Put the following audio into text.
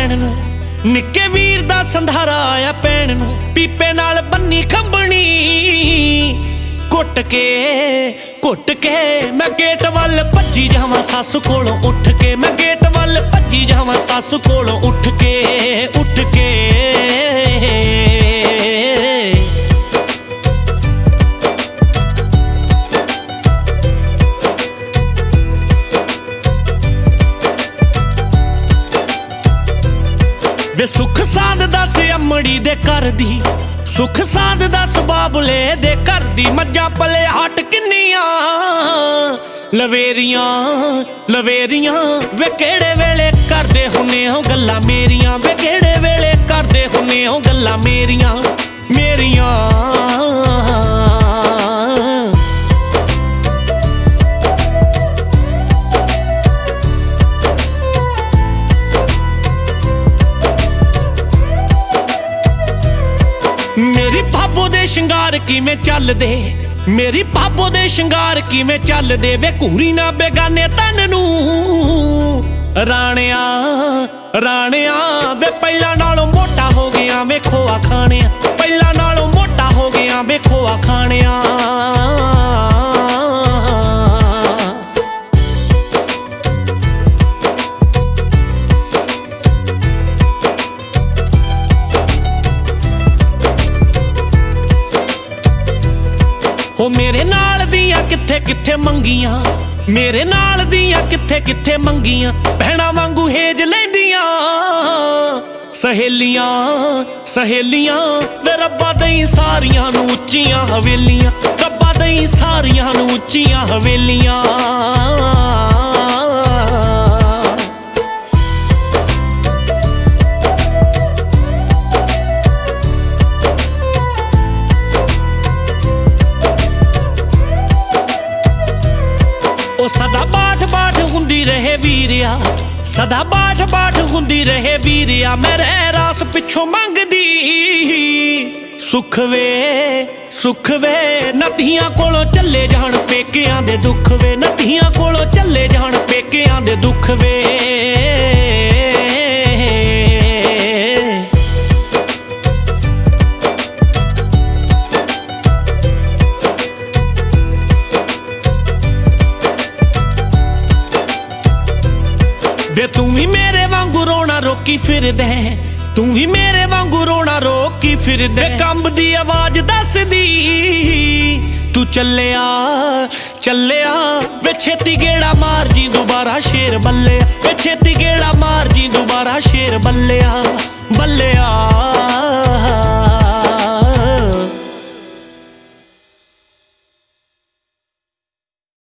भैन नूं निक्के वीर दा संधारा आया भैन नूं पीपे नाल बन्नी खंबणी घुट के मैं गेट वल भज्जी जावां सस कोलों उठ के मैं गेट वल भज्जी जावां सस कोलों उठ के वे सुख सांद दस अमड़ी दे घर दी सुख सांद दस बाबले दे घर दी मज्जा पले हट किन्नियां लवेरियां वे केड़े वेले करदे हुन्ने हो गल्लां मेरियां वे केड़े वेले करदे हुन्ने हो गल्लां मेरियां मेरी भाबो दे शिंगार किवें चलदे मेरी भाबो दे शिंगार किवें चलदे वे घूरी ना बेगाने तन नूं राणिया वे पहला नालों मोटा हो गया वे खोआ खाने पहला नालों मोटा हो गया वे खोआ खाने ओ मेरे नाल दियां किथे किथे मंगियां मेरे नाल दियां किथे किथे मंगियां भैणां वांगू हेज लैंदियां सहेलियां वे रब्बा दई सारियां नूं उच्चियां हवेलियां रब्बा दई सारियां नूं उच्चियां हवेलियां ओ सदा बाट हुंदी रहे वीरिया सदा बाट हुंदी रहे वीरिया मैं रह रास पिछों मंगदी सुख वे नदियां कोलों चले जान पेकियां दे दुख वे नदियां कोलों चले जान पेकियां दे दुख वे वे तू भी मेरे वांगू रोना रोकी फिर दे तू भी मेरे वांगू रोना रोकी फिर दे कंब दी आवाज दस दी तू चलिया वे छेती गेड़ा मार जी दोबारा शेर बल्ले वे छेती गेड़ा मार जी दोबारा शेर बल्लिया